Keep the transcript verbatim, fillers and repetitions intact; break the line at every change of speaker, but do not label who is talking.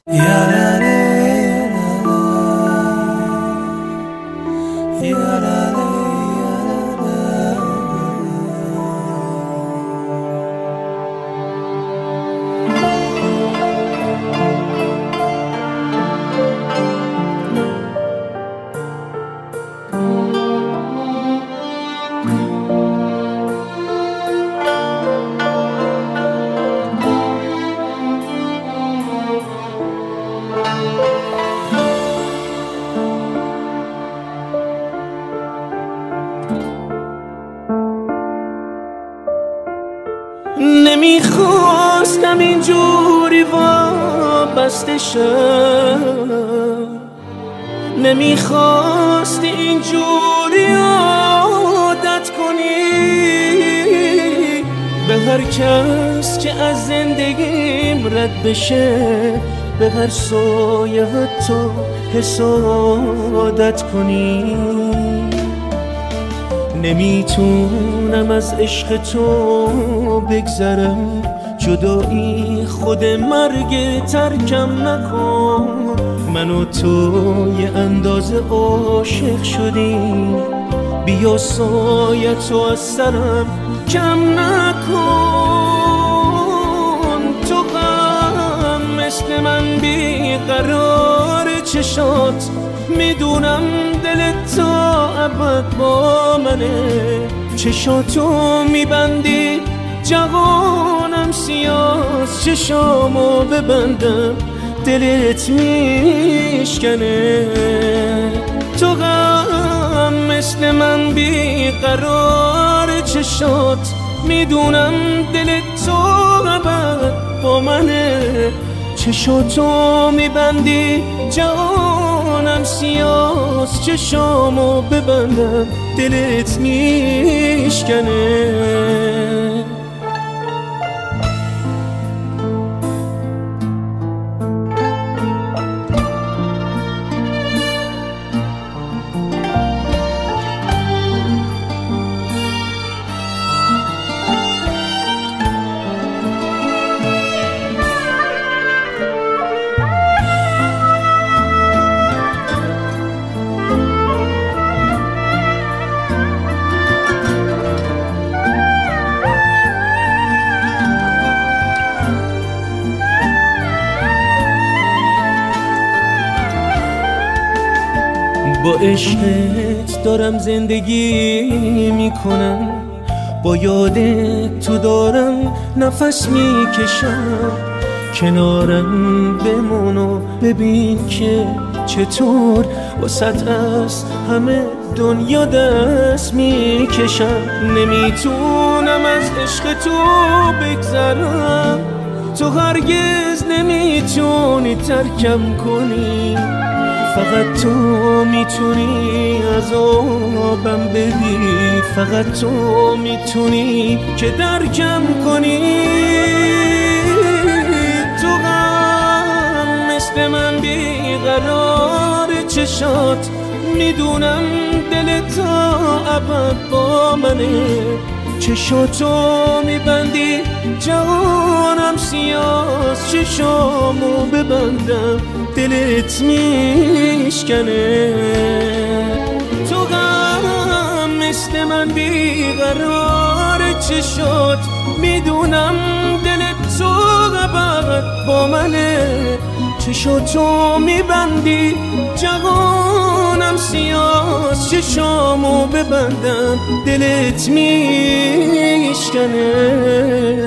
نمیخواستم اینجوری وابسته شم، نمیخواستی اینجوری عادت کنی به هر کس که از زندگیم رد بشه، به هر سایه حتی حسادت کنی. نمیتونم از عشق تو بگذرم، جدایی خود مرگ ترکم نکن. من و تو یه اندازه عاشق شدیم، بیا سایه تو از سرم کم نکن. تو غم مثل من بیقرار چشات، میدونم دلت تا ابد با منه. چشاتو میبندی جوانم سیاست، چشامو ببندم دلت میشکنه. تو غم مثل من بیقرار چشات، میدونم دلت تا ابد با منه. چشاتو میبندی جوانم سیاست، چشامو ببندم دلت میشکنه. با عشقت دارم زندگی میکنم، با یادت تو دارم نفس میکشم. کنارم بمون و ببین که چطور واسط از همه دنیا دست میکشم. نمیتونم از عشق تو بگذرم، تو هرگز نمیتونی ترکم کنی. فقط تو میتونی عذابم بدی، فقط تو میتونی که درکم کنی. تو غم مثل من بیقرار چشات، میدونم دلت تا ابد با منه. چشاتو میبندی جوانم سیاست، چشامو ببندم دلت میشکنه. تو غم مثل من بیقرار چشات، میدونم دلت تو ابد با منه. چشاتو میبندی جوانم سیاست، چشامو ببندم دلت میشکنه.